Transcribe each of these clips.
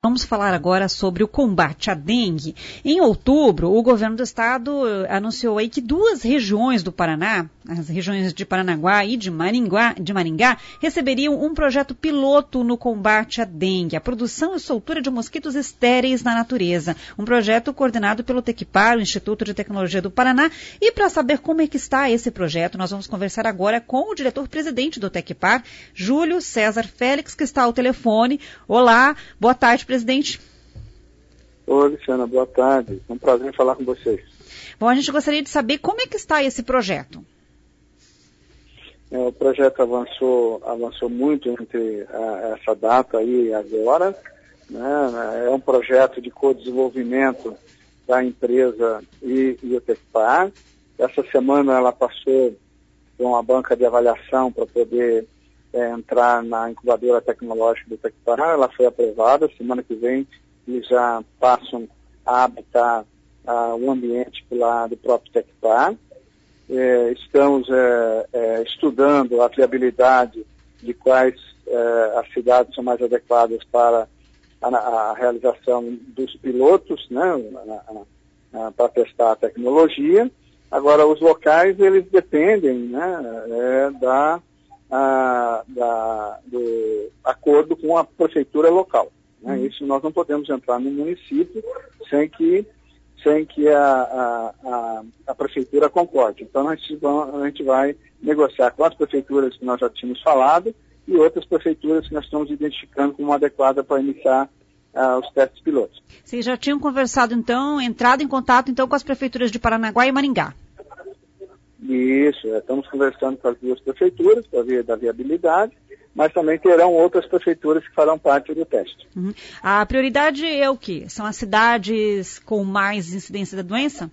Vamos falar agora sobre o combate à dengue. Em outubro, o governo do estado anunciou aí que 2 regiões do Paraná, as regiões de Paranaguá e de Maringá, receberiam um projeto piloto no combate à dengue, a produção e soltura de mosquitos estéreis na natureza. Um projeto coordenado pelo Tecpar, o Instituto de Tecnologia do Paraná. E para saber como é que está esse projeto, nós vamos conversar agora com o diretor-presidente do Tecpar, Júlio César Félix, que está ao telefone. Olá, boa tarde, presidente. Oi, Luciana, boa tarde. É um prazer falar com vocês. Bom, a gente gostaria de saber como é que está esse projeto. O projeto avançou muito entre essa data aí e agora, né? É um projeto de co-desenvolvimento da empresa e o Tecpar. Essa semana ela passou por uma banca de avaliação para poder entrar na incubadora tecnológica do Tecpar. Ela foi aprovada. Semana que vem eles já passam a habitar o ambiente lá do próprio Tecpar. Estamos estudando a viabilidade de quais as cidades são mais adequadas para a realização dos pilotos, né, para testar a tecnologia. Agora, os locais, eles dependem, né, do acordo com a prefeitura local. Né? Isso nós não podemos entrar no município sem que a prefeitura concorde. Então, a gente vai negociar com as prefeituras que nós já tínhamos falado e outras prefeituras que nós estamos identificando como adequada para iniciar os testes pilotos. Vocês já tinham conversado, então, entrado em contato, então, com as prefeituras de Paranaguá e Maringá? Isso, estamos conversando com as 2 prefeituras para ver da viabilidade, mas também terão outras prefeituras que farão parte do teste. Uhum. A prioridade é o quê? São as cidades com mais incidência da doença?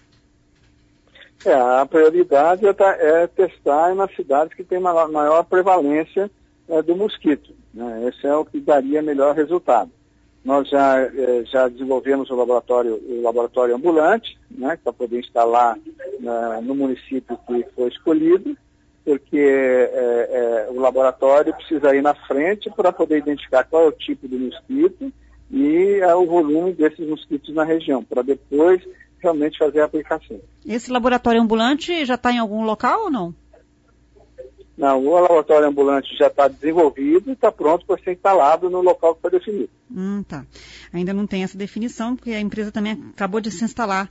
A prioridade é testar nas cidades que têm maior prevalência do mosquito. Né? Esse é o que daria melhor resultado. Nós já desenvolvemos o laboratório ambulante, né, para poder instalar no município que foi escolhido, porque o laboratório precisa ir na frente para poder identificar qual é o tipo de mosquito e o volume desses mosquitos na região, para depois realmente fazer a aplicação. Esse laboratório ambulante já está em algum local ou não? Não, o laboratório ambulante já está desenvolvido e está pronto para ser instalado no local que foi definido. Tá. Ainda não tem essa definição, porque a empresa também acabou de se instalar.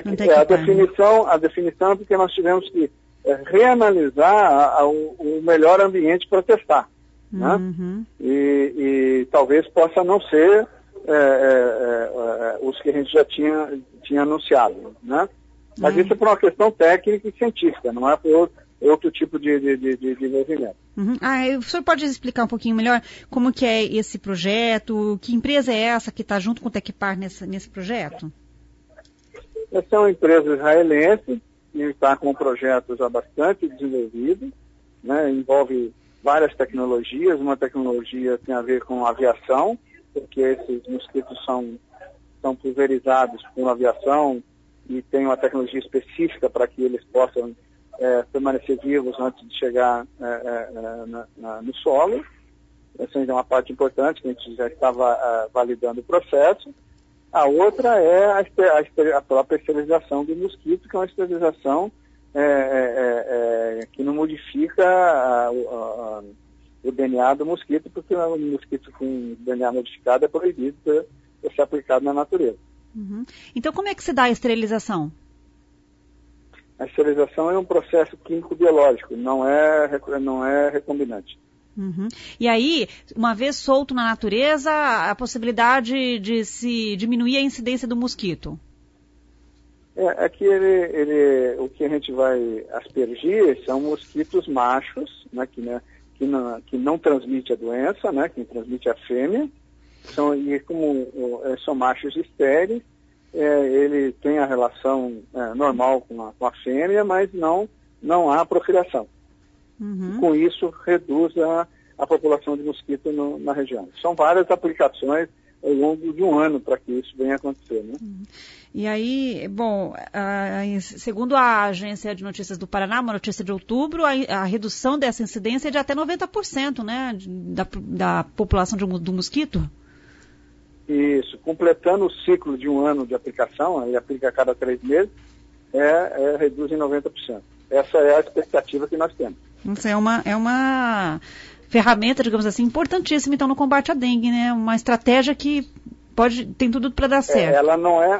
A definição é porque nós tivemos que reanalisar o melhor ambiente para testar. Uhum. Né? E talvez possa não ser os que a gente já tinha anunciado. Né? Mas isso é por uma questão técnica e científica, não é por outro tipo de desenvolvimento. Uhum. O senhor pode explicar um pouquinho melhor como que é esse projeto? Que empresa é essa que está junto com o Tecpar nesse projeto? Essa é uma empresa israelense que está com um projeto já bastante desenvolvido, né? Envolve várias tecnologias. Uma tecnologia tem a ver com aviação, porque esses mosquitos são pulverizados por aviação e tem uma tecnologia específica para que eles possam permanecer vivos antes de chegar no solo. Essa é uma parte importante, que a gente já estava validando o processo. A outra é a própria esterilização do mosquito, que é uma esterilização que não modifica o DNA do mosquito, porque o mosquito com DNA modificado é proibido de ser aplicado na natureza. Uhum. Então, como é que se dá a esterilização? A esterilização é um processo químico-biológico, não é recombinante. Uhum. E aí, uma vez solto na natureza, a possibilidade de se diminuir a incidência do mosquito? É que o que a gente vai aspergir são mosquitos machos, né, que não transmite a doença, né, quem transmite é a fêmea. Como são machos estéreis, ele tem a relação normal com a fêmea, mas não há procriação. Uhum. Com isso, reduz a população de mosquito na região. São várias aplicações ao longo de um ano para que isso venha a acontecer. Né? Uhum. E aí, segundo a Agência de Notícias do Paraná, uma notícia de outubro, a redução dessa incidência é de até 90%, né, da população do mosquito? Isso, completando o ciclo de um ano de aplicação, ele aplica a cada 3 meses, reduz em 90%. Essa é a expectativa que nós temos. Isso é uma ferramenta, digamos assim, importantíssima, então, no combate à dengue, né? Uma estratégia que tem tudo para dar certo. Ela não é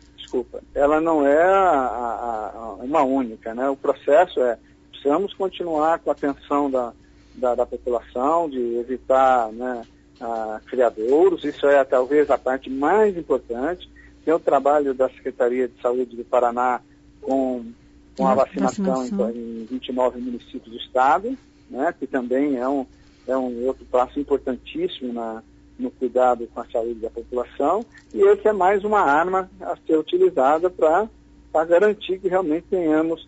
uma única, né? O processo precisamos continuar com a atenção da população, de evitar, né, criadouros, isso é talvez a parte mais importante. Tem o trabalho da Secretaria de Saúde do Paraná com a vacinação em 29 municípios do estado, né, que também é um outro passo importantíssimo no cuidado com a saúde da população, e esse é mais uma arma a ser utilizada para garantir que realmente tenhamos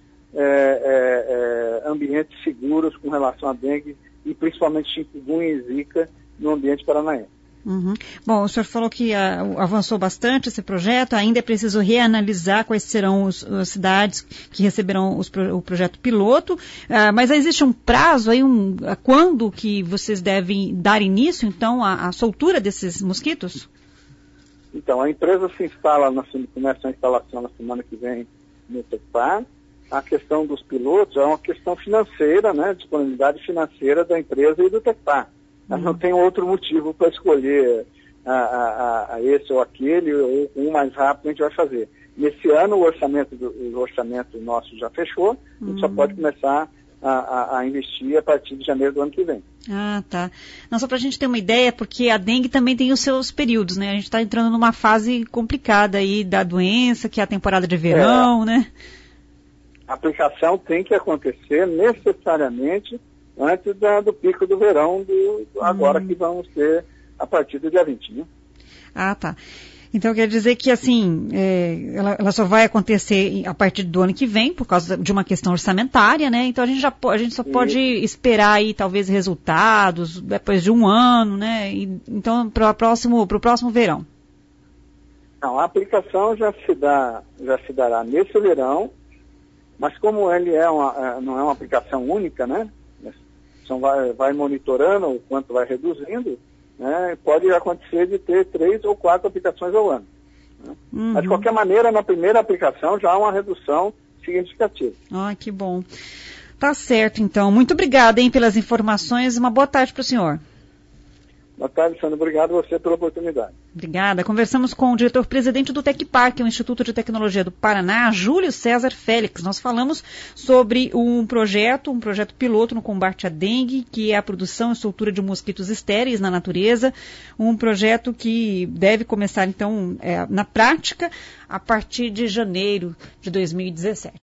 ambientes seguros com relação à dengue e principalmente chikungunya e zika no ambiente paranaense. Uhum. Bom, o senhor falou que avançou bastante esse projeto, ainda é preciso reanalisar quais serão as cidades que receberão o projeto piloto, mas existe um prazo aí, quando que vocês devem dar início, então, à soltura desses mosquitos? Então, a empresa começa a instalação na semana que vem no Tecpar. A questão dos pilotos é uma questão financeira, né, disponibilidade financeira da empresa e do Tecpar. Não tem outro motivo para escolher esse ou aquele, ou um mais rápido a gente vai fazer. Nesse ano o orçamento nosso já fechou, a gente só pode começar a investir a partir de janeiro do ano que vem. Ah, tá. Não, só para a gente ter uma ideia, porque a dengue também tem os seus períodos, né? A gente está entrando numa fase complicada aí da doença, que é a temporada de verão, né? A aplicação tem que acontecer necessariamente antes do pico do verão, agora que vamos ter a partir do dia 20, né? Ah, tá. Então quer dizer que, assim, ela só vai acontecer a partir do ano que vem, por causa de uma questão orçamentária, né? Então a gente só pode esperar aí, talvez, resultados depois de um ano, né? Então, para o próximo verão. Não, a aplicação já se dará nesse verão, mas como ele não é uma aplicação única, né? Então vai monitorando o quanto vai reduzindo, né? Pode acontecer de ter 3 ou 4 aplicações ao ano. Né? Mas de qualquer maneira, na primeira aplicação já há uma redução significativa. Ah, que bom. Tá certo, então. Muito obrigada, pelas informações. Uma boa tarde para o senhor. Boa tarde, Sandra. Obrigado a você pela oportunidade. Obrigada. Conversamos com o diretor-presidente do Tecpar, que é o Instituto de Tecnologia do Paraná, Júlio César Félix. Nós falamos sobre um projeto piloto no combate à dengue, que é a produção e soltura de mosquitos estéreis na natureza. Um projeto que deve começar, então, na prática, a partir de janeiro de 2017.